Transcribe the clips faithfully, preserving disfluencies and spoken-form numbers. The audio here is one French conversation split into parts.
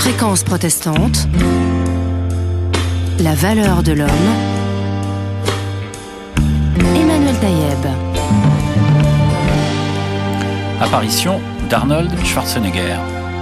Fréquence protestante, la valeur de l'homme, Emmanuel Taïeb. Apparition d'Arnold Schwarzenegger.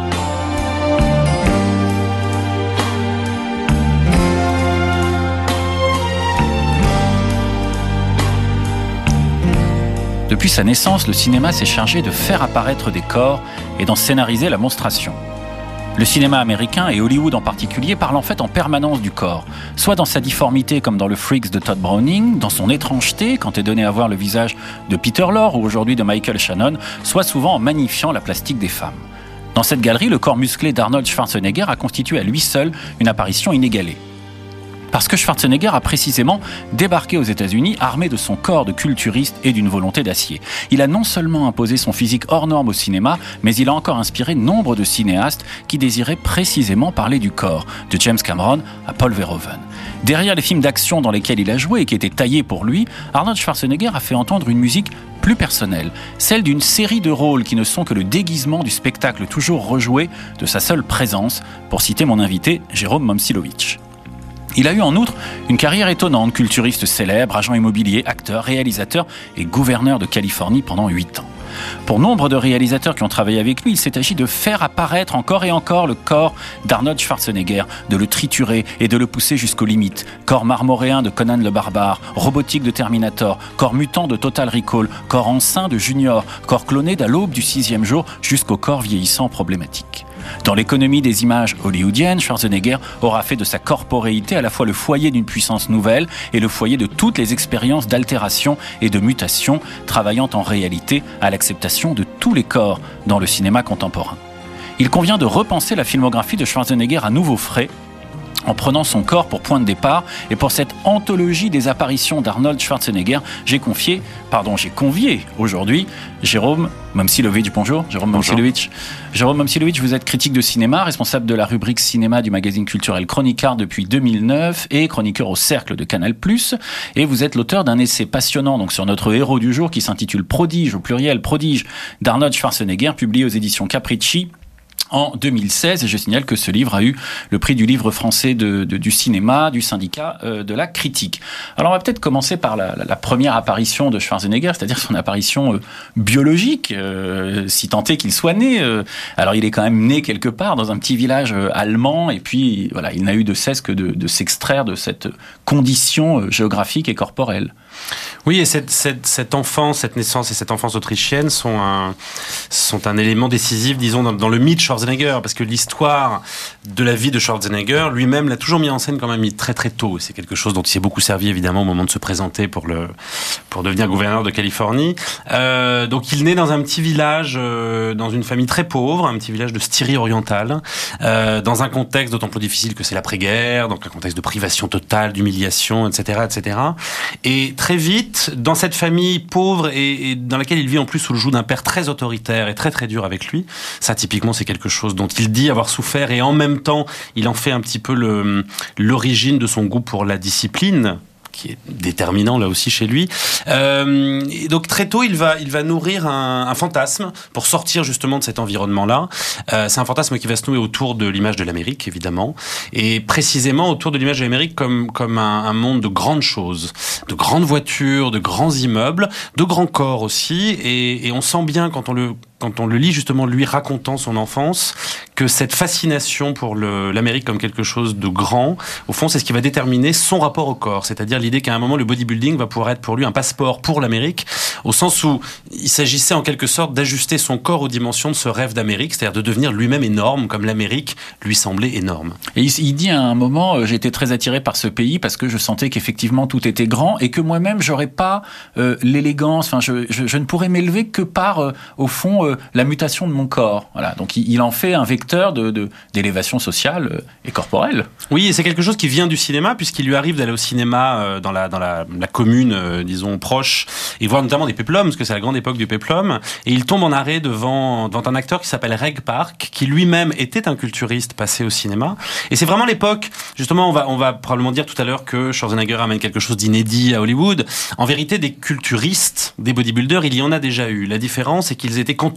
Depuis sa naissance, le cinéma s'est chargé de faire apparaître des corps et d'en scénariser la monstration. Le cinéma américain, et Hollywood en particulier, parle en fait en permanence du corps, soit dans sa difformité comme dans le Freaks de Todd Browning, dans son étrangeté quand est donné à voir le visage de Peter Lorre ou aujourd'hui de Michael Shannon, soit souvent en magnifiant la plastique des femmes. Dans cette galerie, le corps musclé d'Arnold Schwarzenegger a constitué à lui seul une apparition inégalée. Parce que Schwarzenegger a précisément débarqué aux États-Unis armé de son corps de culturiste et d'une volonté d'acier. Il a non seulement imposé son physique hors norme au cinéma, mais il a encore inspiré nombre de cinéastes qui désiraient précisément parler du corps, de James Cameron à Paul Verhoeven. Derrière les films d'action dans lesquels il a joué et qui étaient taillés pour lui, Arnold Schwarzenegger a fait entendre une musique plus personnelle, celle d'une série de rôles qui ne sont que le déguisement du spectacle toujours rejoué de sa seule présence, pour citer mon invité Jérôme Momcilovic. Il a eu en outre une carrière étonnante, culturiste célèbre, agent immobilier, acteur, réalisateur et gouverneur de Californie pendant huit ans. Pour nombre de réalisateurs qui ont travaillé avec lui, il s'est agi de faire apparaître encore et encore le corps d'Arnold Schwarzenegger, de le triturer et de le pousser jusqu'aux limites. Corps marmoréen de Conan le Barbare, robotique de Terminator, corps mutant de Total Recall, corps enceint de Junior, corps cloné d'À l'aube du sixième jour jusqu'au corps vieillissant problématique. Dans l'économie des images hollywoodiennes, Schwarzenegger aura fait de sa corporéité à la fois le foyer d'une puissance nouvelle et le foyer de toutes les expériences d'altération et de mutation, travaillant en réalité à l'acceptation de tous les corps dans le cinéma contemporain. Il convient de repenser la filmographie de Schwarzenegger à nouveau frais, en prenant son corps pour point de départ. Et pour cette anthologie des apparitions d'Arnold Schwarzenegger, j'ai confié, pardon, j'ai convié aujourd'hui Jérôme Momcilovic. Bonjour, Jérôme Momcilovic. Jérôme Momcilovic, vous êtes critique de cinéma, responsable de la rubrique cinéma du magazine culturel Chroniquart depuis deux mille neuf et chroniqueur au Cercle de Canal plus. Et vous êtes l'auteur d'un essai passionnant donc sur notre héros du jour qui s'intitule Prodige, au pluriel, Prodige d'Arnold Schwarzenegger, publié aux éditions Capricci en deux mille seize, et je signale que ce livre a eu le prix du livre français de, de, du cinéma, du syndicat euh, de la critique. Alors on va peut-être commencer par la, la, la première apparition de Schwarzenegger, c'est-à-dire son apparition euh, biologique, euh, si tant est qu'il soit né. Euh, alors il est quand même né quelque part dans un petit village euh, allemand, et puis voilà, il n'a eu de cesse que de, de s'extraire de cette condition euh, géographique et corporelle. Oui, et cette, cette, cette enfance, cette naissance et cette enfance autrichienne sont un, sont un élément décisif, disons, dans, dans le mythe Schwarzenegger, parce que l'histoire de la vie de Schwarzenegger, lui-même, l'a toujours mis en scène quand même très très tôt. C'est quelque chose dont il s'est beaucoup servi, évidemment, au moment de se présenter pour, le, pour devenir gouverneur de Californie. Euh, donc il naît dans un petit village, euh, dans une famille très pauvre, un petit village de Styrie orientale, euh, dans un contexte d'autant plus difficile que c'est l'après-guerre, donc un contexte de privation totale, d'humiliation, et cetera, et cetera. Et très vite, dans cette famille pauvre et, et dans laquelle il vit en plus sous le joug d'un père très autoritaire et très très dur avec lui, ça typiquement c'est quelque chose dont il dit avoir souffert, et en même temps il en fait un petit peu le, l'origine de son goût pour la discipline, qui est déterminant là aussi chez lui. Euh, et donc très tôt, il va, il va nourrir un, un fantasme pour sortir justement de cet environnement-là. Euh, c'est un fantasme qui va se nouer autour de l'image de l'Amérique, évidemment, et précisément autour de l'image de l'Amérique comme, comme un, un monde de grandes choses, de grandes voitures, de grands immeubles, de grands corps aussi, et, et on sent bien quand on le quand on le lit justement lui racontant son enfance, que cette fascination pour le, l'Amérique comme quelque chose de grand, au fond c'est ce qui va déterminer son rapport au corps, c'est-à-dire l'idée qu'à un moment le bodybuilding va pouvoir être pour lui un passeport pour l'Amérique, au sens où il s'agissait en quelque sorte d'ajuster son corps aux dimensions de ce rêve d'Amérique, c'est-à-dire de devenir lui-même énorme comme l'Amérique lui semblait énorme. Et il, il dit à un moment, euh, j'étais très attiré par ce pays parce que je sentais qu'effectivement tout était grand et que moi-même j'aurais pas euh, l'élégance, enfin je, je, je ne pourrais m'élever que par euh, au fond euh, la mutation de mon corps. Voilà. Donc il, il en fait un vecteur de, de, d'élévation sociale euh, et corporelle. Oui, et c'est quelque chose qui vient du cinéma, puisqu'il lui arrive d'aller au cinéma euh, dans la dans la, la commune, euh, disons proche, et voir notamment des péplums, parce que c'est la grande époque du péplum, et il tombe en arrêt devant devant un acteur qui s'appelle Reg Park, qui lui-même était un culturiste passé au cinéma. Et c'est vraiment l'époque, justement, on va on va probablement dire tout à l'heure que Schwarzenegger amène quelque chose d'inédit à Hollywood. En vérité, des culturistes, des bodybuilders, il y en a déjà eu. La différence, c'est qu'ils étaient contemporains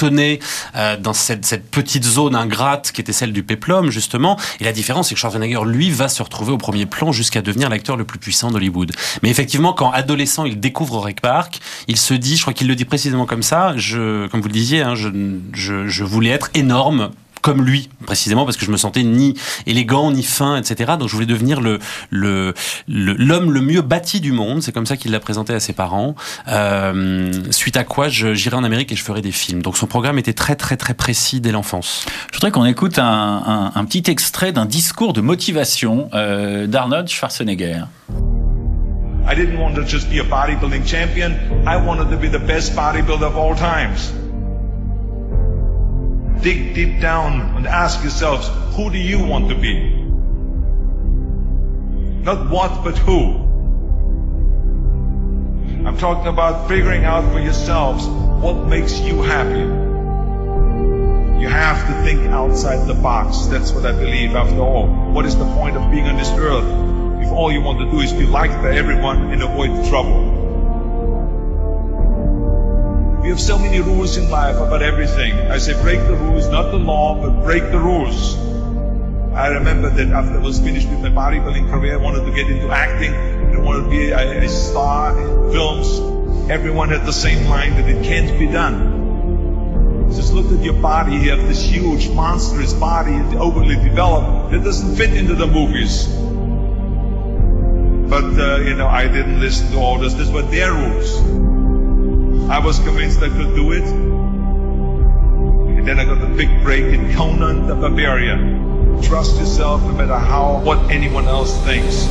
cantonné euh, dans cette, cette petite zone ingrate qui était celle du péplum, justement. Et la différence, c'est que Schwarzenegger, lui, va se retrouver au premier plan jusqu'à devenir l'acteur le plus puissant d'Hollywood. Mais effectivement, quand adolescent, il découvre Rec Park, il se dit, je crois qu'il le dit précisément comme ça, je, comme vous le disiez, hein, je, je, je voulais être énorme, comme lui, précisément, parce que je me sentais ni élégant, ni fin, et cetera. Donc je voulais devenir le, le, le, l'homme le mieux bâti du monde. C'est comme ça qu'il l'a présenté à ses parents. Euh, suite à quoi, je, j'irai en Amérique et je ferai des films. Donc son programme était très, très, très précis dès l'enfance. Je voudrais qu'on écoute un, un, un petit extrait d'un discours de motivation euh, d'Arnold Schwarzenegger. I didn't want to just be a bodybuilding champion. I wanted to be the best bodybuilder of all times. Dig deep down and ask yourselves, who do you want to be? Not what, but who. I'm talking about figuring out for yourselves what makes you happy. You have to think outside the box. That's what I believe after all. What is the point of being on this earth if all you want to do is be liked by everyone and avoid trouble? We have so many rules in life about everything. I say break the rules, not the law, but break the rules. I remember that after I was finished with my bodybuilding career, I wanted to get into acting. I wanted to be a, a star in films. Everyone had the same line that it can't be done. Just look at your body. You have this huge, monstrous body, overly developed, that doesn't fit into the movies. But, uh, you know, I didn't listen to orders. These were their rules. I was convinced I could do it. And then I got the big break in Conan the Barbarian. Trust yourself no matter how, what anyone else thinks.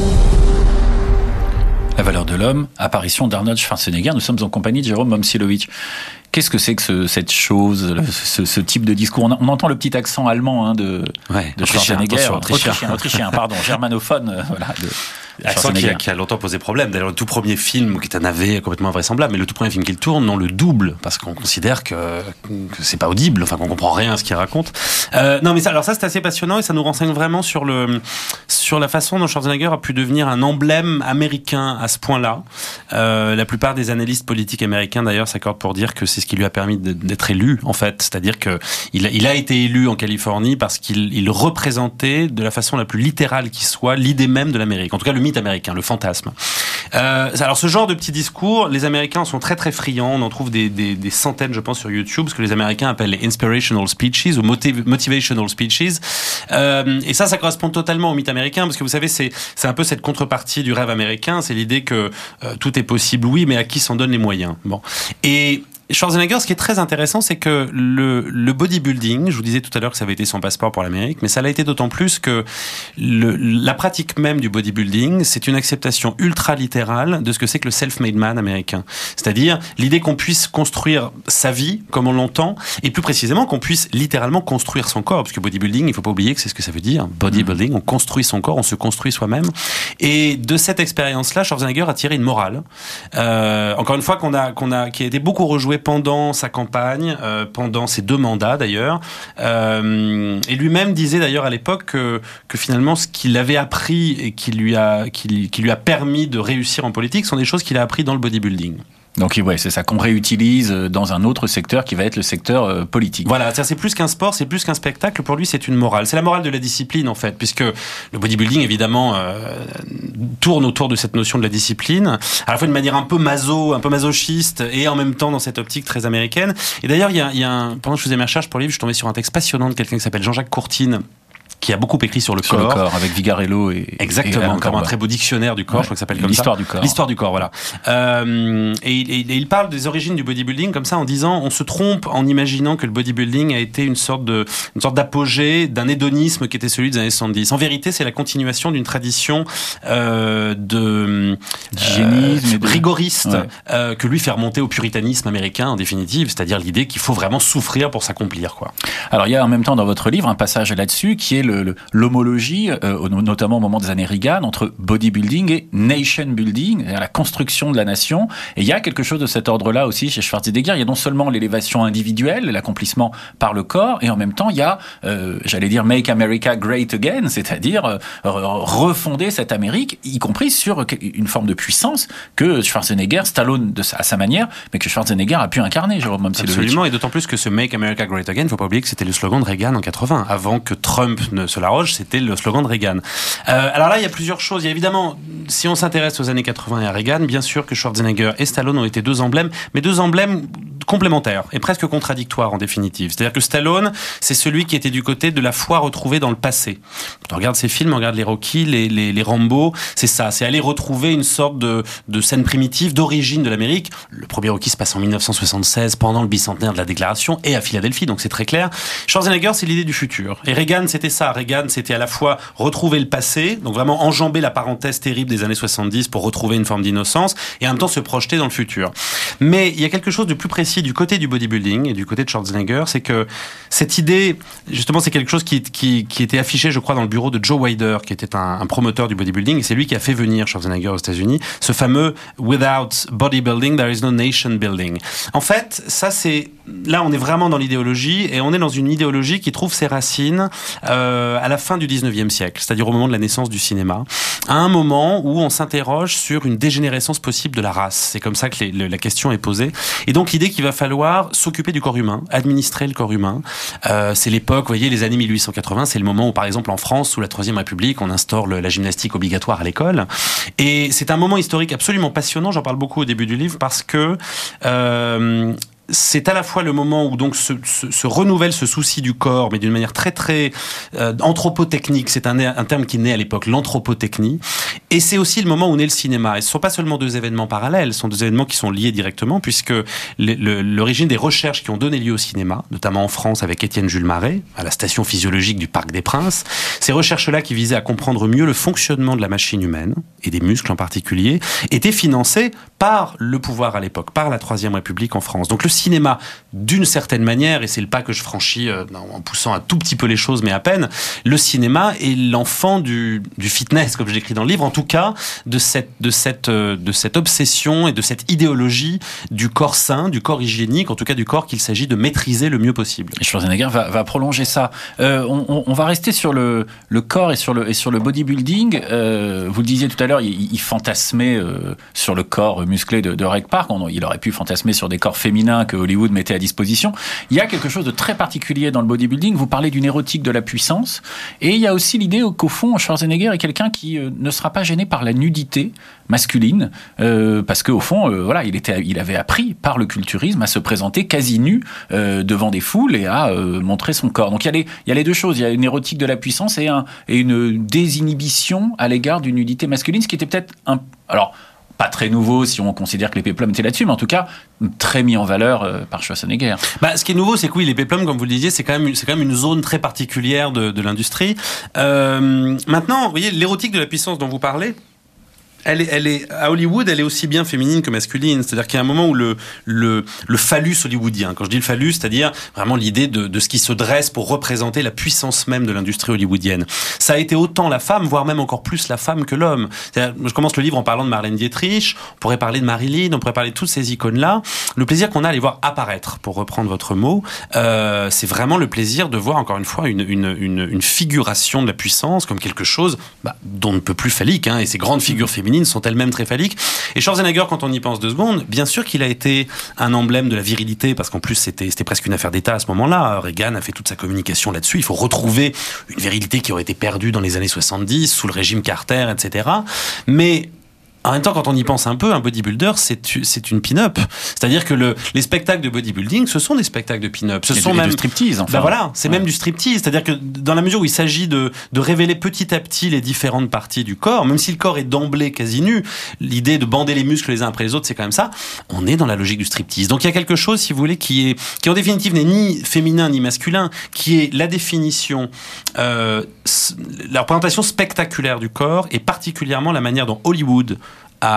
La valeur de l'homme, apparition d'Arnold Schwarzenegger. Nous sommes en compagnie de Jérôme Momcilovic. Qu'est-ce que c'est que ce, cette chose, ce, ce type de discours? On, on entend le petit accent allemand hein, de, ouais, de Schwarzenegger. Autrichien, autrichien, autrichien, autrichien pardon, germanophone. Euh, voilà, de, Accent qui a, qui a longtemps posé problème. D'ailleurs, le tout premier film, qui est un navet complètement invraisemblable, mais le tout premier film qu'il tourne, non, le double, parce qu'on considère que, que c'est pas audible, enfin qu'on comprend rien à ce qu'il raconte. Euh, non, mais ça, alors ça, c'est assez passionnant et ça nous renseigne vraiment sur le, sur la façon dont Schwarzenegger a pu devenir un emblème américain à ce point-là. Euh, la plupart des analystes politiques américains, d'ailleurs, s'accordent pour dire que c'est ce qui lui a permis d'être élu, en fait. C'est-à-dire que il a, il a été élu en Californie parce qu'il il représentait, de la façon la plus littérale qui soit, l'idée même de l'Amérique. En tout cas, le mythe américain, le fantasme. Euh, alors ce genre de petits discours, les Américains sont très très friands. On en trouve des, des, des centaines, je pense, sur YouTube, ce que les Américains appellent les inspirational speeches ou motiv- motivational speeches. Euh, et ça, ça correspond totalement au mythe américain, parce que vous savez, c'est c'est un peu cette contrepartie du rêve américain. C'est l'idée que euh, tout est possible, oui, mais à qui s'en donne les moyens. Bon. Et Schwarzenegger, ce qui est très intéressant, c'est que le, le bodybuilding, je vous disais tout à l'heure que ça avait été son passeport pour l'Amérique, mais ça l'a été d'autant plus que le, la pratique même du bodybuilding, c'est une acceptation ultra littérale de ce que c'est que le self-made man américain. C'est-à-dire l'idée qu'on puisse construire sa vie comme on l'entend, et plus précisément qu'on puisse littéralement construire son corps, parce que bodybuilding, il faut pas oublier que c'est ce que ça veut dire. Bodybuilding, on construit son corps, on se construit soi-même. Et de cette expérience-là, Schwarzenegger a tiré une morale. Euh, encore une fois, qu'on a, qu'on a, qui a été beaucoup rejouée pendant sa campagne, euh, pendant ses deux mandats d'ailleurs, euh, et lui-même disait d'ailleurs à l'époque que, que finalement ce qu'il avait appris et qui lui a, qui, qui lui a permis de réussir en politique sont des choses qu'il a appris dans le bodybuilding. Donc ouais, c'est ça qu'on réutilise dans un autre secteur qui va être le secteur euh, politique. Voilà, c'est plus qu'un sport, c'est plus qu'un spectacle. Pour lui, c'est une morale. C'est la morale de la discipline en fait, puisque le bodybuilding évidemment euh, tourne autour de cette notion de la discipline, à la fois de manière un peu maso, un peu masochiste, et en même temps dans cette optique très américaine. Et d'ailleurs, il y a, il y a un, pendant que je faisais mes recherches pour le livre, je suis tombé sur un texte passionnant de quelqu'un qui s'appelle Jean-Jacques Courtine, qui a beaucoup écrit sur le sur corps. le corps, avec Vigarello et... Exactement, et comme un très beau dictionnaire du corps, ouais, je crois que ça s'appelle comme l'histoire ça. Du corps. L'histoire du corps, voilà. Euh, et, et, et il parle des origines du bodybuilding comme ça en disant, on se trompe en imaginant que le bodybuilding a été une sorte de, une sorte d'apogée d'un hédonisme qui était celui des années soixante-dix. En vérité, c'est la continuation d'une tradition euh, de d'hygiénisme, euh, de... rigoriste, ouais. euh, que lui fait remonter au puritanisme américain en définitive, c'est-à-dire l'idée qu'il faut vraiment souffrir pour s'accomplir, quoi. Alors il y a en même temps dans votre livre un passage là-dessus qui est le le, le, l'homologie, euh, notamment au moment des années Reagan, entre bodybuilding et nation building, la construction de la nation. Et il y a quelque chose de cet ordre-là aussi chez Schwarzenegger. Il y a non seulement l'élévation individuelle, l'accomplissement par le corps, et en même temps, il y a, euh, j'allais dire, Make America Great Again, c'est-à-dire euh, refonder cette Amérique, y compris sur une forme de puissance que Schwarzenegger, Stallone de sa, à sa manière, mais que Schwarzenegger a pu incarner, Jérôme Momcilovic. Absolument, et d'autant plus que ce Make America Great Again, il ne faut pas oublier que c'était le slogan de Reagan en quatre-vingts. Avant que Trump ne se l'arroge, c'était le slogan de Reagan. Euh, alors là, il y a plusieurs choses. Il y a évidemment, si on s'intéresse aux années quatre-vingts et à Reagan, bien sûr que Schwarzenegger et Stallone ont été deux emblèmes, mais deux emblèmes complémentaires et presque contradictoires en définitive. C'est-à-dire que Stallone, c'est celui qui était du côté de la foi retrouvée dans le passé. Quand on regarde ses films, on regarde les Rocky, les, les, les Rambo, c'est ça, c'est aller retrouver une sorte de, de scène primitive d'origine de l'Amérique. Le premier Rocky se passe en dix-neuf cent soixante-seize, pendant le bicentenaire de la Déclaration, et à Philadelphie, donc c'est très clair. Schwarzenegger, c'est l'idée du futur. Et Reagan, c'était ça. Reagan, c'était à la fois retrouver le passé, donc vraiment enjamber la parenthèse terrible des années soixante-dix pour retrouver une forme d'innocence, et en même temps se projeter dans le futur. Mais il y a quelque chose de plus précis du côté du bodybuilding et du côté de Schwarzenegger, c'est que cette idée, justement, c'est quelque chose qui, qui, qui était affiché, je crois, dans le bureau de Joe Weider, qui était un, un promoteur du bodybuilding, et c'est lui qui a fait venir Schwarzenegger aux États-Unis, ce fameux « Without bodybuilding, there is no nation building ». En fait, ça c'est... Là, on est vraiment dans l'idéologie, et on est dans une idéologie qui trouve ses racines euh, à la fin du dix-neuvième siècle, c'est-à-dire au moment de la naissance du cinéma, à un moment où on s'interroge sur une dégénérescence possible de la race. C'est comme ça que les, le, la question est posée. Et donc l'idée qu'il va falloir s'occuper du corps humain, administrer le corps humain. Euh, c'est l'époque, vous voyez, les années mille huit cent quatre-vingts, c'est le moment où, par exemple, en France, sous la Troisième République, on instaure le, la gymnastique obligatoire à l'école. Et c'est un moment historique absolument passionnant. J'en parle beaucoup au début du livre parce que euh, c'est à la fois le moment où donc se, se, se renouvelle ce souci du corps, mais d'une manière très très euh, anthropotechnique. C'est un, un terme qui naît à l'époque, l'anthropotechnie. Et c'est aussi le moment où naît le cinéma. Et ce ne sont pas seulement deux événements parallèles, ce sont deux événements qui sont liés directement, puisque le, le, l'origine des recherches qui ont donné lieu au cinéma, notamment en France avec Étienne Jules Marais, à la station physiologique du Parc des Princes, ces recherches-là qui visaient à comprendre mieux le fonctionnement de la machine humaine, et des muscles en particulier, étaient financées par le pouvoir à l'époque, par la Troisième République en France. Donc le cinéma, d'une certaine manière, et c'est le pas que je franchis euh, en poussant un tout petit peu les choses, mais à peine, le cinéma est l'enfant du, du fitness, comme je l'écris dans le livre, en tout cas de cette, de, cette, euh, de cette obsession et de cette idéologie du corps sain, du corps hygiénique, en tout cas du corps qu'il s'agit de maîtriser le mieux possible. Et Schwarzenegger va, va prolonger ça. Euh, on, on va rester sur le, le corps et sur le, et sur le bodybuilding. Euh, vous le disiez tout à l'heure, il, il fantasmait euh, sur le corps musclé de, de Reg Park. On, il aurait pu fantasmer sur des corps féminins que Hollywood mettait à disposition. Il y a quelque chose de très particulier dans le bodybuilding. Vous parlez d'une érotique de la puissance. Et il y a aussi l'idée qu'au fond, Schwarzenegger est quelqu'un qui euh, ne sera pas gêné par la nudité masculine, euh, parce qu'au fond, euh, voilà, il, était, il avait appris par le culturisme à se présenter quasi nu euh, devant des foules et à euh, montrer son corps. Donc il y, a les, il y a les deux choses. Il y a une érotique de la puissance et, un, et une désinhibition à l'égard d'une nudité masculine, ce qui était peut-être un... Alors, pas très nouveau si on considère que les péplums étaient là-dessus, mais en tout cas très mis en valeur euh, par Schwarzenegger. Bah, ce qui est nouveau, c'est que oui, les péplums, comme vous le disiez, c'est quand même c'est quand même une zone très particulière de, de l'industrie. Euh, maintenant, vous voyez, l'érotique de la puissance dont vous parlez, Elle est, elle est, à Hollywood, elle est aussi bien féminine que masculine. C'est-à-dire qu'il y a un moment où le, le, le phallus hollywoodien, quand je dis le phallus, c'est-à-dire vraiment l'idée de, de ce qui se dresse pour représenter la puissance même de l'industrie hollywoodienne. Ça a été autant la femme, voire même encore plus la femme que l'homme. C'est-à-dire, je commence le livre en parlant de Marlène Dietrich, on pourrait parler de Marilyn, on pourrait parler de toutes ces icônes-là. Le plaisir qu'on a à les voir apparaître, pour reprendre votre mot, euh, c'est vraiment le plaisir de voir, encore une fois, une, une, une, une figuration de la puissance comme quelque chose bah, dont on ne peut plus phallique, hein, et ces grandes figures féminines sont elles-mêmes très phalliques. Et Schwarzenegger, quand on y pense deux secondes, bien sûr qu'il a été un emblème de la virilité, parce qu'en plus c'était, c'était presque une affaire d'État à ce moment-là. Reagan a fait toute sa communication là-dessus. Il faut retrouver une virilité qui aurait été perdue dans les années soixante-dix, sous le régime Carter, et cetera. Mais en même temps, quand on y pense un peu, un bodybuilder, c'est, c'est une pin-up. C'est-à-dire que le, les spectacles de bodybuilding, ce sont des spectacles de pin-up. Ce et sont du, même du striptease, enfin. Ben voilà, c'est ouais. même du striptease. C'est-à-dire que dans la mesure où il s'agit de, de révéler petit à petit les différentes parties du corps, même si le corps est d'emblée quasi nu, l'idée de bander les muscles les uns après les autres, c'est quand même ça. On est dans la logique du striptease. Donc il y a quelque chose, si vous voulez, qui est, qui en définitive n'est ni féminin ni masculin, qui est la définition, euh, la représentation spectaculaire du corps, et particulièrement la manière dont Hollywood a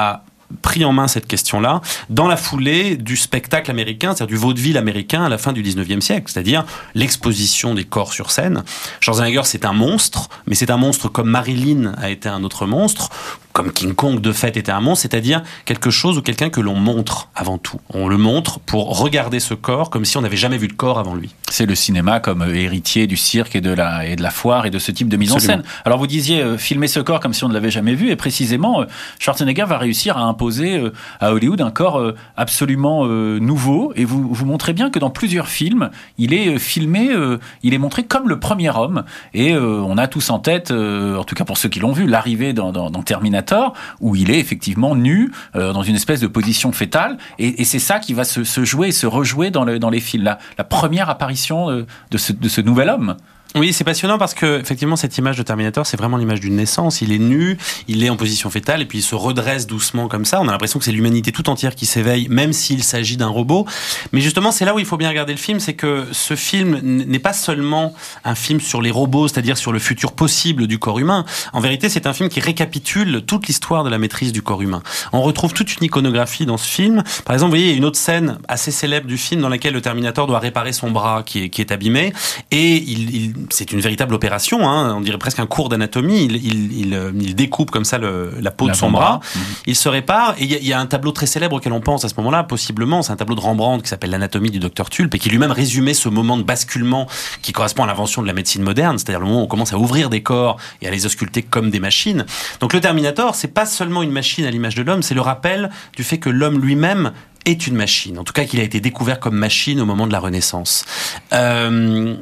pris en main cette question-là dans la foulée du spectacle américain, c'est-à-dire du vaudeville américain à la fin du dix-neuvième siècle, c'est-à-dire l'exposition des corps sur scène. Schwarzenegger, c'est un monstre, mais c'est un monstre comme Marilyn a été un autre monstre, comme King Kong de fait était un monstre, c'est-à-dire quelque chose ou quelqu'un que l'on montre avant tout. On le montre pour regarder ce corps comme si on n'avait jamais vu de corps avant lui. C'est le cinéma comme héritier du cirque et de la, et de la foire et de ce type de mise Absolument. en scène. Alors vous disiez euh, filmer ce corps comme si on ne l'avait jamais vu, et précisément, euh, Schwarzenegger va réussir à imposer euh, à Hollywood un corps euh, absolument euh, nouveau, et vous, vous montrez bien que dans plusieurs films, il est euh, filmé, euh, il est montré comme le premier homme, et euh, on a tous en tête, euh, en tout cas pour ceux qui l'ont vu, l'arrivée dans, dans, dans Terminator, où il est effectivement nu, euh, dans une espèce de position fétale, et, et c'est ça qui va se, se jouer et se rejouer dans, le, dans les films. La, la première apparition de, de, ce, de ce nouvel homme. Oui, c'est passionnant parce que effectivement cette image de Terminator, c'est vraiment l'image d'une naissance. Il est nu, il est en position fétale et puis il se redresse doucement comme ça. On a l'impression que c'est l'humanité tout entière qui s'éveille, même s'il s'agit d'un robot. Mais justement, c'est là où il faut bien regarder le film, c'est que ce film n'est pas seulement un film sur les robots, c'est-à-dire sur le futur possible du corps humain. En vérité, c'est un film qui récapitule toute l'histoire de la maîtrise du corps humain. On retrouve toute une iconographie dans ce film. Par exemple, vous voyez, il y a une autre scène assez célèbre du film dans laquelle le Terminator doit réparer son bras qui est, qui est abîmé, et il, il c'est une véritable opération, hein, on dirait presque un cours d'anatomie. Il, il, il, il découpe comme ça le, la peau la de son bras, mmh. il se répare, et il y, a, il y a un tableau très célèbre auquel on pense à ce moment-là, possiblement, c'est un tableau de Rembrandt qui s'appelle l'anatomie du docteur Tulpe, et qui lui-même résumait ce moment de basculement qui correspond à l'invention de la médecine moderne, c'est-à-dire le moment où on commence à ouvrir des corps et à les ausculter comme des machines. Donc le Terminator, c'est pas seulement une machine à l'image de l'homme, c'est le rappel du fait que l'homme lui-même est une machine, en tout cas qu'il a été découvert comme machine au moment de la Renaissance. Euh...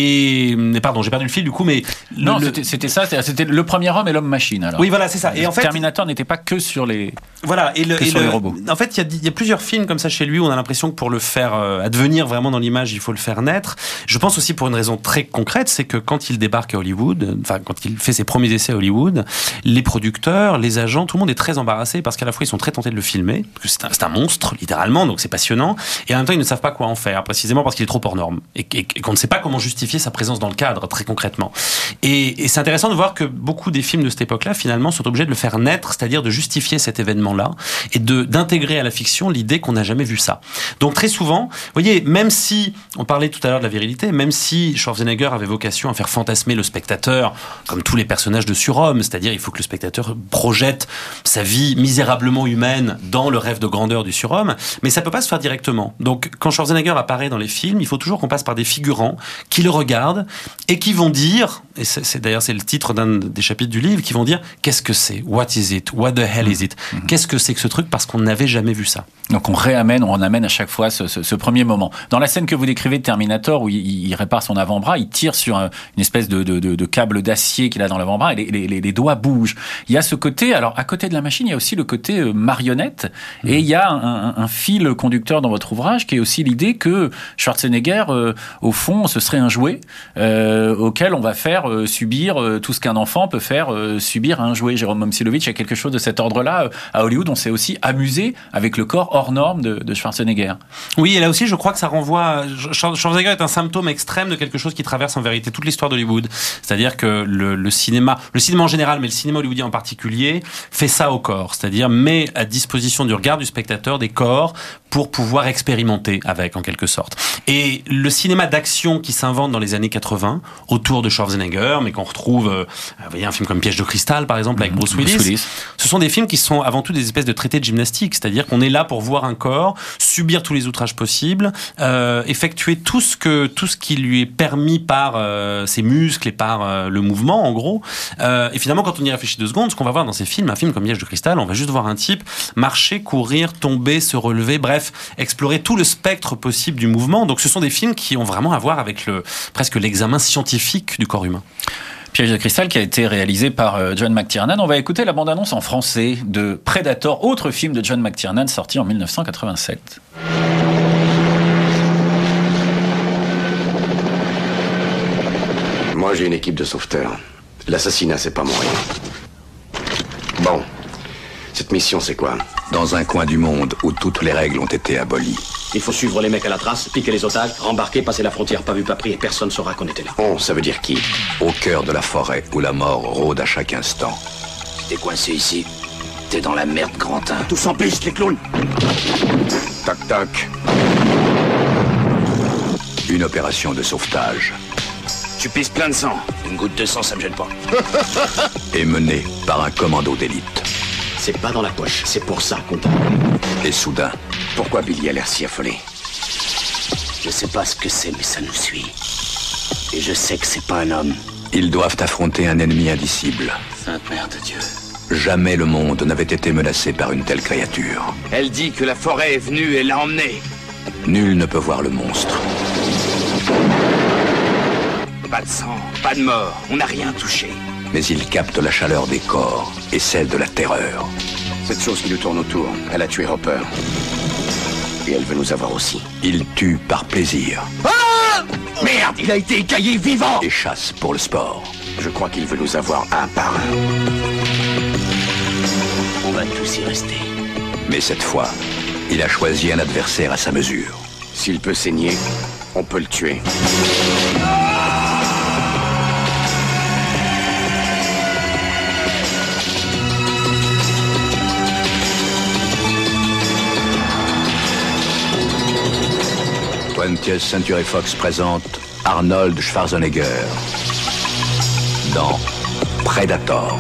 Et pardon, j'ai perdu le fil du coup, mais non, le, c'était, c'était ça, c'était le premier homme et l'homme machine. Alors. Oui, voilà, c'est ça. Et en fait, Terminator n'était pas que sur les voilà et, le, que et sur le, les robots. En fait, il y a, il y a plusieurs films comme ça chez lui où on a l'impression que pour le faire euh, advenir vraiment dans l'image, il faut le faire naître. Je pense aussi pour une raison très concrète, c'est que quand il débarque à Hollywood, enfin quand il fait ses premiers essais à Hollywood, les producteurs, les agents, tout le monde est très embarrassé parce qu'à la fois ils sont très tentés de le filmer, parce que c'est un, c'est un monstre littéralement, donc c'est passionnant, et en même temps ils ne savent pas quoi en faire, précisément parce qu'il est trop hors norme et, et, et qu'on ne sait pas comment justifier sa présence dans le cadre, très concrètement. Et, et c'est intéressant de voir que beaucoup des films de cette époque-là, finalement, sont obligés de le faire naître, c'est-à-dire de justifier cet événement-là et de, d'intégrer à la fiction l'idée qu'on n'a jamais vu ça. Donc très souvent, vous voyez, même si, on parlait tout à l'heure de la virilité, même si Schwarzenegger avait vocation à faire fantasmer le spectateur, comme tous les personnages de surhomme, c'est-à-dire il faut que le spectateur projette sa vie misérablement humaine dans le rêve de grandeur du surhomme, mais ça peut pas se faire directement. Donc quand Schwarzenegger apparaît dans les films, il faut toujours qu'on passe par des figurants qui le regardent et qui vont dire, et c'est, c'est d'ailleurs c'est le titre d'un des chapitres du livre, qui vont dire qu'est-ce que c'est, what is it, what the hell is it, mmh. qu'est-ce que c'est que ce truc, parce qu'on n'avait jamais vu ça. Donc on réamène, on amène à chaque fois ce, ce, ce premier moment. Dans la scène que vous décrivez de Terminator, où il, il répare son avant-bras, il tire sur un, une espèce de, de, de, de câble d'acier qu'il a dans l'avant-bras, et les, les, les doigts bougent. Il y a ce côté, alors à côté de la machine, il y a aussi le côté euh, marionnette, mmh. et il y a un, un, un fil conducteur dans votre ouvrage qui est aussi l'idée que Schwarzenegger, euh, au fond, ce serait un jouet euh, auquel on va faire euh, subir euh, tout ce qu'un enfant peut faire euh, subir à un jouet. Jérôme Momcilovic, il y a quelque chose de cet ordre-là. À Hollywood, on s'est aussi amusé avec le corps hors norme de, de Schwarzenegger. Oui, et là aussi, je crois que ça renvoie... Schwarzenegger est un symptôme extrême de quelque chose qui traverse en vérité toute l'histoire d'Hollywood. C'est-à-dire que le, le cinéma, le cinéma en général, mais le cinéma hollywoodien en particulier, fait ça au corps. C'est-à-dire met à disposition du regard du spectateur des corps pour pouvoir expérimenter avec, en quelque sorte. Et le cinéma d'action qui s'invente dans les années quatre-vingts, autour de Schwarzenegger, mais qu'on retrouve, euh, vous voyez, un film comme Piège de cristal, par exemple, avec Bruce Willis, Bruce Willis, ce sont des films qui sont avant tout des espèces de traités de gymnastique, c'est-à-dire qu'on est là pour voir un corps, subir tous les outrages possibles, euh, effectuer tout ce que, tout ce qui lui est permis par euh, ses muscles et par euh, le mouvement, en gros. Euh, et finalement, quand on y réfléchit deux secondes, ce qu'on va voir dans ces films, un film comme Piège de cristal, on va juste voir un type marcher, courir, tomber, se relever, bref, explorer tout le spectre possible du mouvement. Donc ce sont des films qui ont vraiment à voir avec le, presque l'examen scientifique du corps humain. Piège de cristal qui a été réalisé par John McTiernan. On va écouter la bande-annonce en français de Predator, autre film de John McTiernan sorti en dix-neuf cent quatre-vingt-sept. Moi j'ai une équipe de sauveteurs. L'assassinat c'est pas mon rien. Bon, cette mission c'est quoi? Dans un coin du monde où toutes les règles ont été abolies. Il faut suivre les mecs à la trace, piquer les otages, rembarquer, passer la frontière, pas vu, pas pris, et personne ne saura qu'on était là. On, ça veut dire qui? Au cœur de la forêt où la mort rôde à chaque instant. T'es coincé ici. t'es dans la merde, Grantin. Tous en piste, les clowns. Toc toc. Une opération de sauvetage. Tu pisses plein de sang. Une goutte de sang, ça me gêne pas. Est menée par un commando d'élite. C'est pas dans la poche, c'est pour ça qu'on t'a... Et soudain, Pourquoi Billy a l'air si affolé? Je sais pas ce que c'est, mais ça nous suit. Et je sais que c'est pas un homme. ils doivent affronter un ennemi indicible. Sainte Mère de Dieu. Jamais le monde n'avait été menacé par une telle créature. Elle dit que la forêt est venue et l'a emmenée. Nul ne peut voir le monstre. Pas de sang, pas de mort, on n'a rien touché. Mais il capte la chaleur des corps et celle de la terreur. Cette chose qui nous tourne autour, elle a tué Hopper. Et elle veut nous avoir aussi. Il tue par plaisir. Ah! Merde, il a été écaillé vivant! Et chasse pour le sport. Je crois qu'il veut nous avoir un par un. On va tous y rester. Mais cette fois, il a choisi un adversaire à sa mesure. S'il peut saigner, on peut le tuer. twentieth Century Fox présente Arnold Schwarzenegger dans Predator.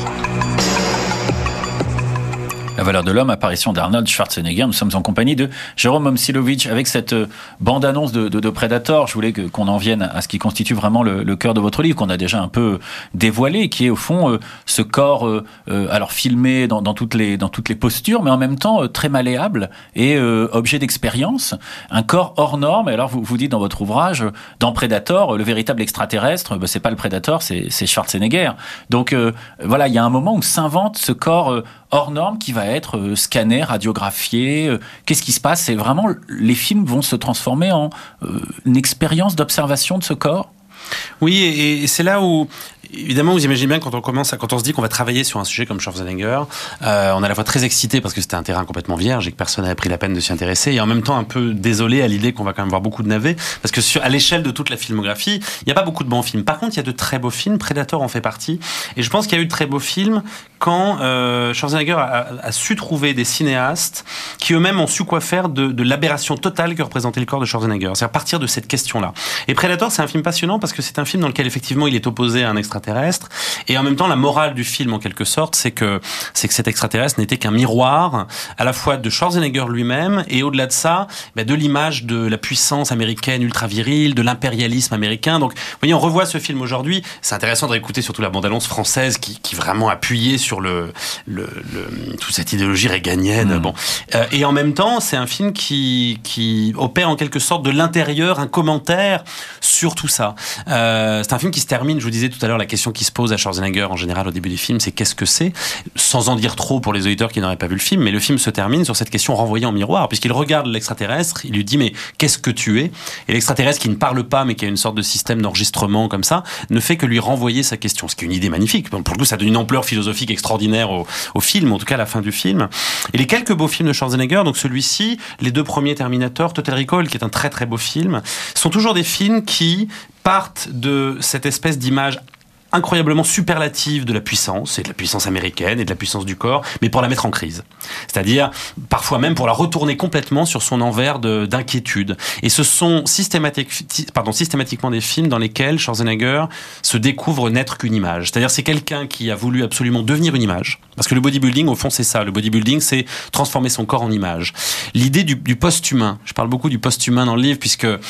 La valeur de l'homme, apparition d'Arnold Schwarzenegger. Nous sommes en compagnie de Jérôme Momcilovic avec cette bande-annonce de, de, de Predator. Je voulais que, qu'on en vienne à ce qui constitue vraiment le, le cœur de votre livre, qu'on a déjà un peu dévoilé, qui est au fond euh, ce corps euh, euh, alors filmé dans, dans, toutes les, dans toutes les postures, mais en même temps euh, très malléable et euh, objet d'expérience. Un corps hors norme. Et alors vous, vous dites dans votre ouvrage, dans Predator, le véritable extraterrestre, bah, c'est pas le Predator, c'est, c'est Schwarzenegger. Donc euh, voilà, il y a un moment où s'invente ce corps euh, hors norme qui va être euh, scanné, radiographié. Euh, qu'est-ce qui se passe? C'est vraiment, les films vont se transformer en euh, une expérience d'observation de ce corps? Oui, et, et c'est là où, évidemment, vous imaginez bien quand on commence, à, quand on se dit qu'on va travailler sur un sujet comme Schwarzenegger, euh, on est à la fois très excité parce que c'était un terrain complètement vierge et que personne n'avait pris la peine de s'y intéresser, et en même temps un peu désolé à l'idée qu'on va quand même voir beaucoup de navets, parce que sur, à l'échelle de toute la filmographie, il n'y a pas beaucoup de bons films. Par contre, il y a de très beaux films. Predator en fait partie, et je pense qu'il y a eu de très beaux films quand euh, Schwarzenegger a, a su trouver des cinéastes qui eux-mêmes ont su quoi faire de, de l'aberration totale que représentait le corps de Schwarzenegger. C'est à partir de cette question-là. Et Predator, c'est un film passionnant parce que c'est un film dans lequel effectivement il est opposé à un extraterrestre, et en même temps la morale du film en quelque sorte, c'est que c'est que cet extraterrestre n'était qu'un miroir à la fois de Schwarzenegger lui-même et au-delà de ça, bah, de l'image de la puissance américaine ultra virile, de l'impérialisme américain. Donc, vous voyez, on revoit ce film aujourd'hui. C'est intéressant de réécouter surtout la bande-annonce française qui, qui vraiment appuyait sur le, le, le toute cette idéologie réganienne. Mmh. Bon, euh, et en même temps, c'est un film qui qui opère en quelque sorte de l'intérieur un commentaire sur tout ça. Euh, c'est un film qui se termine, je vous disais tout à l'heure, la question qui se pose à Schwarzenegger en général au début du film, c'est qu'est-ce que c'est? Sans en dire trop pour les auditeurs qui n'auraient pas vu le film, mais le film se termine sur cette question renvoyée en miroir, puisqu'il regarde l'extraterrestre, il lui dit mais qu'est-ce que tu es? Et l'extraterrestre qui ne parle pas, mais qui a une sorte de système d'enregistrement comme ça, ne fait que lui renvoyer sa question, ce qui est une idée magnifique. Pour le coup, ça donne une ampleur philosophique extraordinaire au, au film, en tout cas à la fin du film. Et les quelques beaux films de Schwarzenegger, donc celui-ci, les deux premiers Terminator, Total Recall, qui est un très très beau film, sont toujours des films qui partent de cette espèce d'image incroyablement superlative de la puissance, et de la puissance américaine et de la puissance du corps, mais pour la mettre en crise. C'est-à-dire, parfois même pour la retourner complètement sur son envers de, d'inquiétude. Et ce sont systématique, pardon, systématiquement des films dans lesquels Schwarzenegger se découvre n'être qu'une image. C'est-à-dire, c'est quelqu'un qui a voulu absolument devenir une image. Parce que le bodybuilding, au fond, c'est ça. Le bodybuilding, c'est transformer son corps en image. L'idée du, du post-humain. Je parle beaucoup du post-humain dans le livre, puisque euh,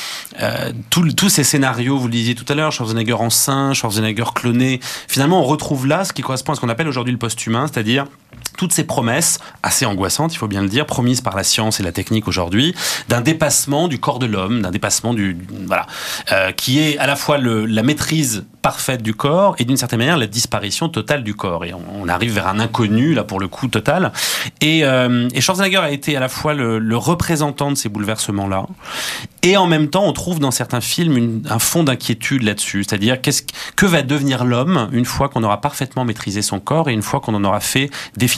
tous ces scénarios, vous le disiez tout à l'heure, Schwarzenegger en saint, Schwarzenegger cloné, finalement, on retrouve là ce qui correspond à ce qu'on appelle aujourd'hui le post-humain, c'est-à-dire toutes ces promesses, assez angoissantes, il faut bien le dire, promises par la science et la technique aujourd'hui, d'un dépassement du corps de l'homme, d'un dépassement du... Voilà. Euh, qui est à la fois le, la maîtrise parfaite du corps et d'une certaine manière la disparition totale du corps. Et on, on arrive vers un inconnu, là pour le coup, total. Et, euh, et Schwarzenegger a été à la fois le, le représentant de ces bouleversements-là, et en même temps, on trouve dans certains films une, un fond d'inquiétude là-dessus. C'est-à-dire, qu'est-ce, que va devenir l'homme une fois qu'on aura parfaitement maîtrisé son corps et une fois qu'on en aura fait définitivement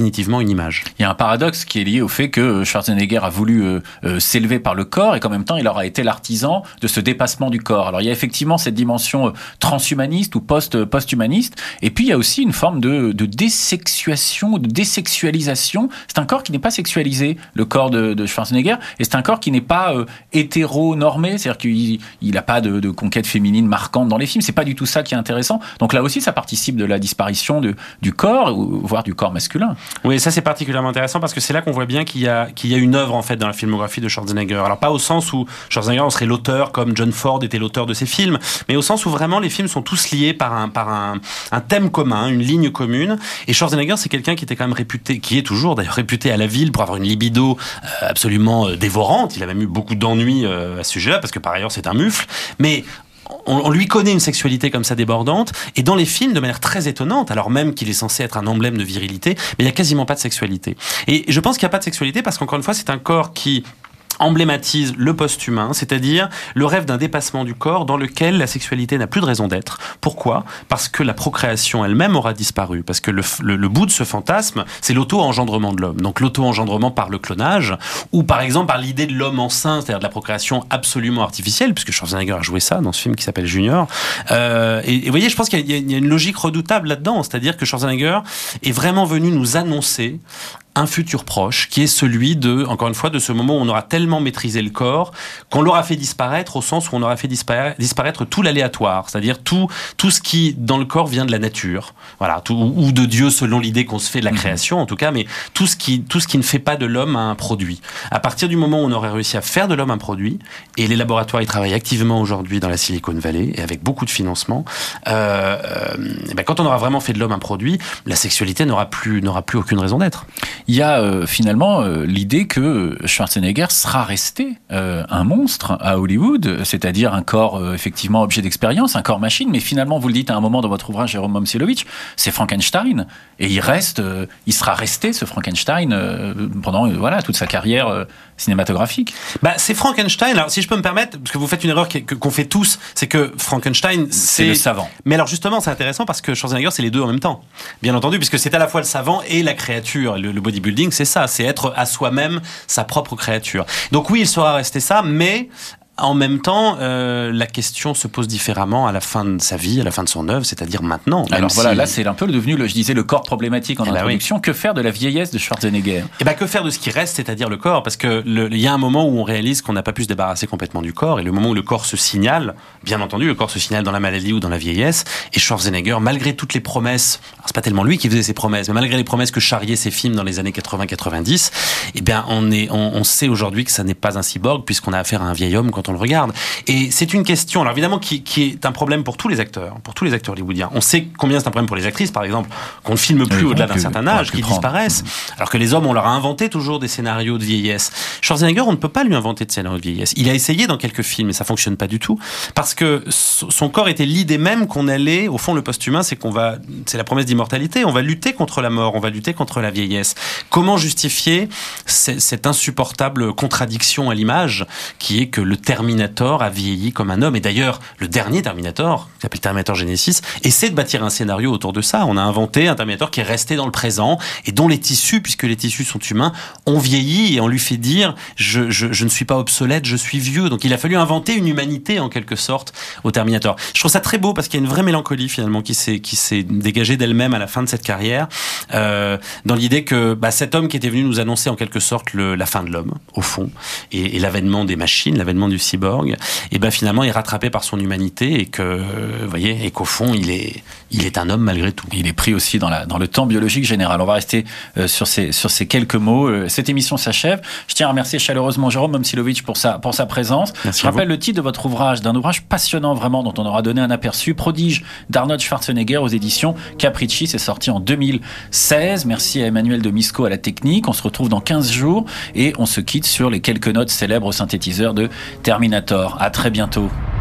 définitivement une image. Il y a un paradoxe qui est lié au fait que Schwarzenegger a voulu euh, euh, s'élever par le corps et qu'en même temps il aura été l'artisan de ce dépassement du corps. Alors il y a effectivement cette dimension euh, transhumaniste ou post, post-humaniste, et puis il y a aussi une forme de, de désexuation, de désexualisation. C'est un corps qui n'est pas sexualisé, le corps de, de Schwarzenegger, et c'est un corps qui n'est pas euh, hétéronormé, c'est-à-dire qu'il n'a pas de, de conquête féminine marquante dans les films. C'est pas du tout ça qui est intéressant. Donc là aussi ça participe de la disparition de, du corps, ou, voire du corps masculin. Oui, ça c'est particulièrement intéressant parce que c'est là qu'on voit bien qu'il y a, qu'il y a une œuvre en fait dans la filmographie de Schwarzenegger. Alors pas au sens où Schwarzenegger on serait l'auteur comme John Ford était l'auteur de ses films, mais au sens où vraiment les films sont tous liés par un, par un, un thème commun, une ligne commune. Et Schwarzenegger c'est quelqu'un qui était quand même réputé, qui est toujours d'ailleurs réputé à la ville pour avoir une libido euh, absolument euh, dévorante. Il a même eu beaucoup d'ennuis euh, à ce sujet-là parce que par ailleurs c'est un mufle. Mais On, on lui connaît une sexualité comme ça débordante, et dans les films de manière très étonnante, alors même qu'il est censé être un emblème de virilité, mais il n'y a quasiment pas de sexualité. Et je pense qu'il n'y a pas de sexualité parce qu'encore une fois, c'est un corps qui emblématise le post-humain, c'est-à-dire le rêve d'un dépassement du corps dans lequel la sexualité n'a plus de raison d'être. Pourquoi ? Parce que la procréation elle-même aura disparu, parce que le, le, le bout de ce fantasme, c'est l'auto-engendrement de l'homme. Donc l'auto-engendrement par le clonage, ou par exemple par l'idée de l'homme enceint, c'est-à-dire de la procréation absolument artificielle, puisque Schwarzenegger a joué ça dans ce film qui s'appelle Junior. Euh, et, et vous voyez, je pense qu'il y a, il y a une logique redoutable là-dedans, c'est-à-dire que Schwarzenegger est vraiment venu nous annoncer un futur proche, qui est celui de, encore une fois, de ce moment où on aura tellement maîtrisé le corps qu'on l'aura fait disparaître au sens où on aura fait disparaître, disparaître tout l'aléatoire, c'est-à-dire tout, tout ce qui, dans le corps, vient de la nature, voilà, tout, ou de Dieu selon l'idée qu'on se fait de la création, en tout cas, mais tout ce qui, tout ce qui ne fait pas de l'homme un produit. À partir du moment où on aurait réussi à faire de l'homme un produit, et les laboratoires y travaillent activement aujourd'hui dans la Silicon Valley, et avec beaucoup de financement, euh, euh, et ben quand on aura vraiment fait de l'homme un produit, la sexualité n'aura plus, n'aura plus aucune raison d'être. Il y a euh, finalement euh, l'idée que Schwarzenegger sera resté euh, un monstre à Hollywood, c'est-à-dire un corps euh, effectivement objet d'expérience, un corps machine, mais finalement, vous le dites à un moment dans votre ouvrage, Jérôme Momcilovic, c'est Frankenstein, et il reste, euh, il sera resté ce Frankenstein euh, pendant euh, voilà toute sa carrière euh, cinématographique. Bah c'est Frankenstein. Alors si je peux me permettre, parce que vous faites une erreur qu'on fait tous, c'est que Frankenstein c'est, c'est le savant. Mais alors justement, c'est intéressant parce que Schwarzenegger c'est les deux en même temps, bien entendu, puisque c'est à la fois le savant et la créature. Le, le bodybuilding, c'est ça, c'est être à soi-même sa propre créature. Donc oui, il sera resté ça, mais en même temps, euh, la question se pose différemment à la fin de sa vie, à la fin de son œuvre, c'est-à-dire maintenant. Alors si... voilà, là c'est un peu devenu, le, je disais, le corps problématique en eh ben introduction. Oui. Que faire de la vieillesse de Schwarzenegger ? Eh ben que faire de ce qui reste, c'est-à-dire le corps ? Parce que le, il y a un moment où on réalise qu'on n'a pas pu se débarrasser complètement du corps, et le moment où le corps se signale, bien entendu, le corps se signale dans la maladie ou dans la vieillesse. Et Schwarzenegger, malgré toutes les promesses, alors c'est pas tellement lui qui faisait ses promesses, mais malgré les promesses que charriaient ses films dans les années quatre-vingts quatre-vingt-dix, eh bien on est, on, on sait aujourd'hui que ça n'est pas un cyborg puisqu'on a affaire à un vieil homme quand on le regarde. Et c'est une question, alors évidemment, qui, qui est un problème pour tous les acteurs, pour tous les acteurs hollywoodiens. On sait combien c'est un problème pour les actrices, par exemple, qu'on ne filme plus oui, au-delà d'un certain âge, qui prendre. disparaissent. Alors que les hommes, on leur a inventé toujours des scénarios de vieillesse. Schwarzenegger, on ne peut pas lui inventer de scénario de vieillesse. Il a essayé dans quelques films, mais ça fonctionne pas du tout, parce que son corps était l'idée même qu'on allait, au fond, le post-humain, c'est qu'on va, c'est la promesse d'immortalité. On va lutter contre la mort, on va lutter contre la vieillesse. Comment justifier cette insupportable contradiction à l'image, qui est que le Terminator a vieilli comme un homme. Et d'ailleurs, le dernier Terminator, qui s'appelle Terminator Genesis, essaie de bâtir un scénario autour de ça. On a inventé un Terminator qui est resté dans le présent et dont les tissus, puisque les tissus sont humains, ont vieilli et on lui fait dire je, je, je ne suis pas obsolète, je suis vieux. Donc il a fallu inventer une humanité en quelque sorte au Terminator. Je trouve ça très beau parce qu'il y a une vraie mélancolie finalement qui s'est, qui s'est dégagée d'elle-même à la fin de cette carrière, euh, dans l'idée que bah, cet homme qui était venu nous annoncer en quelque sorte le, la fin de l'homme, au fond, et, et l'avènement des machines, l'avènement du cyborg, et ben finalement, il est rattrapé par son humanité et que, vous voyez, et qu'au fond, il est, il est un homme malgré tout. Il est pris aussi dans la, dans le temps biologique général. On va rester euh, sur ces, sur ces quelques mots. Euh, cette émission s'achève. Je tiens à remercier chaleureusement Jérôme Momcilovic pour sa, pour sa présence. Merci. Je rappelle le titre de votre ouvrage, d'un ouvrage passionnant vraiment, dont on aura donné un aperçu, Prodige d'Arnold Schwarzenegger aux éditions Capricci. C'est sorti en deux mille seize. Merci à Emmanuel Domisco à la technique. On se retrouve dans quinze jours et on se quitte sur les quelques notes célèbres au synthétiseur de Terminator. À très bientôt.